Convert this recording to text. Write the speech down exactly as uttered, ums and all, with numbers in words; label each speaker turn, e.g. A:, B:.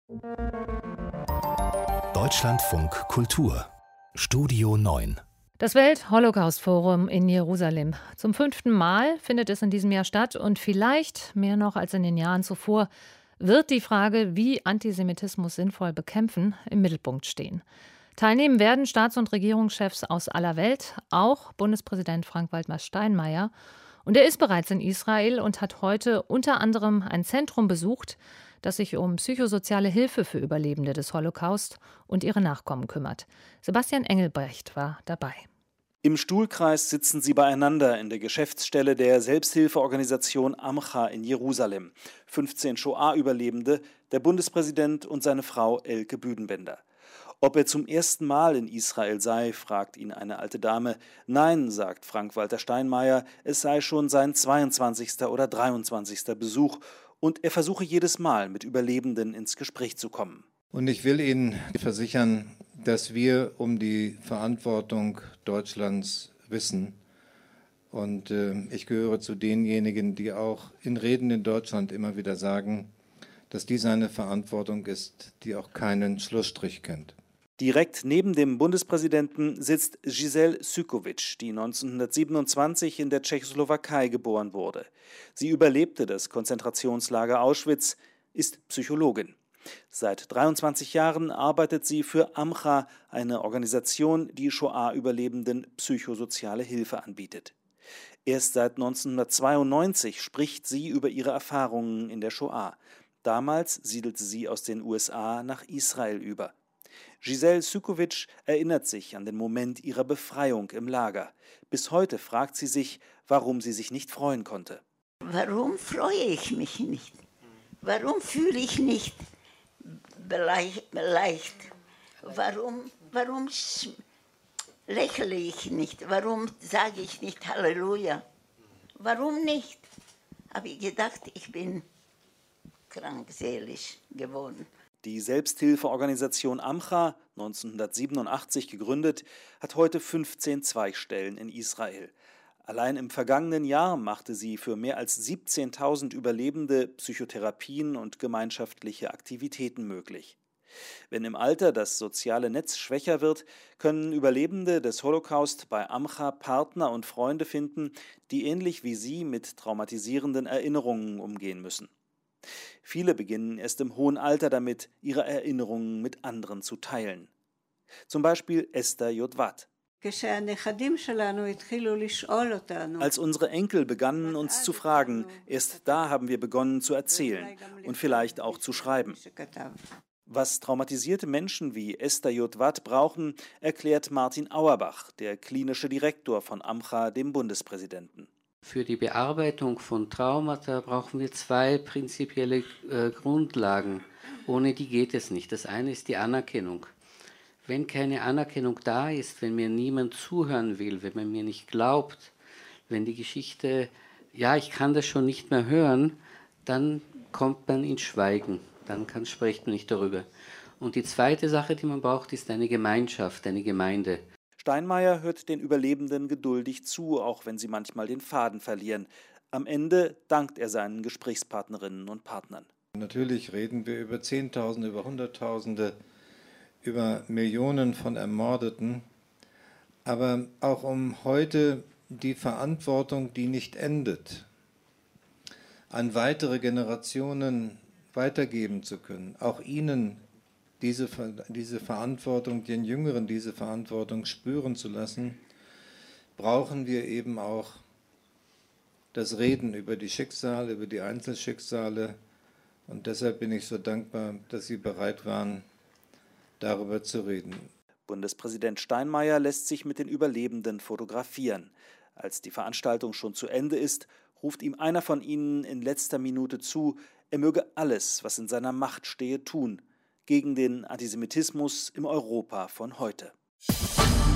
A: Deutschlandfunk Kultur Studio neun.
B: Das Welt-Holocaust-Forum in Jerusalem. Zum fünften Mal findet es in diesem Jahr statt und vielleicht, mehr noch als in den Jahren zuvor, wird die Frage, wie Antisemitismus sinnvoll bekämpfen, im Mittelpunkt stehen. Teilnehmen werden Staats- und Regierungschefs aus aller Welt, auch Bundespräsident Frank-Walter Steinmeier. Und er ist bereits in Israel und hat heute unter anderem ein Zentrum besucht, das sich um psychosoziale Hilfe für Überlebende des Holocaust und ihre Nachkommen kümmert. Sebastian Engelbrecht war dabei.
C: Im Stuhlkreis sitzen sie beieinander in der Geschäftsstelle der Selbsthilfeorganisation Amcha in Jerusalem. fünfzehn Shoah-Überlebende, der Bundespräsident und seine Frau Elke Büdenbender. Ob er zum ersten Mal in Israel sei, fragt ihn eine alte Dame. Nein, sagt Frank-Walter Steinmeier, es sei schon sein zweiundzwanzigster oder dreiundzwanzigster Besuch und er versuche jedes Mal mit Überlebenden ins Gespräch zu kommen.
D: Und ich will Ihnen versichern, dass wir um die Verantwortung Deutschlands wissen. Und äh, ich gehöre zu denjenigen, die auch in Reden in Deutschland immer wieder sagen, dass dies eine Verantwortung ist, die auch keinen Schlussstrich kennt.
C: Direkt neben dem Bundespräsidenten sitzt Giselle Sukovic, die neunzehnhundertsiebenundzwanzig in der Tschechoslowakei geboren wurde. Sie überlebte das Konzentrationslager Auschwitz, ist Psychologin. Seit dreiundzwanzig Jahren arbeitet sie für Amcha, eine Organisation, die Shoah-Überlebenden psychosoziale Hilfe anbietet. Erst seit neunzehnhundertzweiundneunzig spricht sie über ihre Erfahrungen in der Shoah. Damals siedelte sie aus den U S A nach Israel über. Giselle Sukovic erinnert sich an den Moment ihrer Befreiung im Lager. Bis heute fragt sie sich, warum sie sich nicht freuen konnte.
E: Warum freue ich mich nicht? Warum fühle ich nicht leicht? Warum, warum lächle ich nicht? Warum sage ich nicht Halleluja? Warum nicht? Habe ich gedacht, ich bin krankseelisch geworden.
C: Die Selbsthilfeorganisation Amcha, neunzehnhundertsiebenundachtzig gegründet, hat heute fünfzehn Zweigstellen in Israel. Allein im vergangenen Jahr machte sie für mehr als siebzehntausend Überlebende Psychotherapien und gemeinschaftliche Aktivitäten möglich. Wenn im Alter das soziale Netz schwächer wird, können Überlebende des Holocaust bei Amcha Partner und Freunde finden, die ähnlich wie sie mit traumatisierenden Erinnerungen umgehen müssen. Viele beginnen erst im hohen Alter damit, ihre Erinnerungen mit anderen zu teilen. Zum Beispiel Esther Jodvat. Als unsere Enkel begannen, uns zu fragen, erst da haben wir begonnen zu erzählen und vielleicht auch zu schreiben. Was traumatisierte Menschen wie Esther Jodvat brauchen, erklärt Martin Auerbach, der klinische Direktor von Amcha, dem Bundespräsidenten.
F: Für die Bearbeitung von Traumata brauchen wir zwei prinzipielle äh, Grundlagen. Ohne die geht es nicht. Das eine ist die Anerkennung. Wenn keine Anerkennung da ist, wenn mir niemand zuhören will, wenn man mir nicht glaubt, wenn die Geschichte, ja, ich kann das schon nicht mehr hören, dann kommt man ins Schweigen. Dann kann, spricht man nicht darüber. Und die zweite Sache, die man braucht, ist eine Gemeinschaft, eine Gemeinde.
C: Steinmeier hört den Überlebenden geduldig zu, auch wenn sie manchmal den Faden verlieren. Am Ende dankt er seinen Gesprächspartnerinnen und Partnern.
D: Natürlich reden wir über Zehntausende, über Hunderttausende, über Millionen von Ermordeten, aber auch um heute die Verantwortung, die nicht endet, an weitere Generationen weitergeben zu können, auch ihnen Diese, diese Verantwortung, den Jüngeren diese Verantwortung spüren zu lassen, brauchen wir eben auch das Reden über die Schicksale, über die Einzelschicksale. Und deshalb bin ich so dankbar, dass Sie bereit waren, darüber zu reden.
C: Bundespräsident Steinmeier lässt sich mit den Überlebenden fotografieren. Als die Veranstaltung schon zu Ende ist, ruft ihm einer von ihnen in letzter Minute zu, er möge alles, was in seiner Macht stehe, tun, gegen den Antisemitismus im Europa von heute.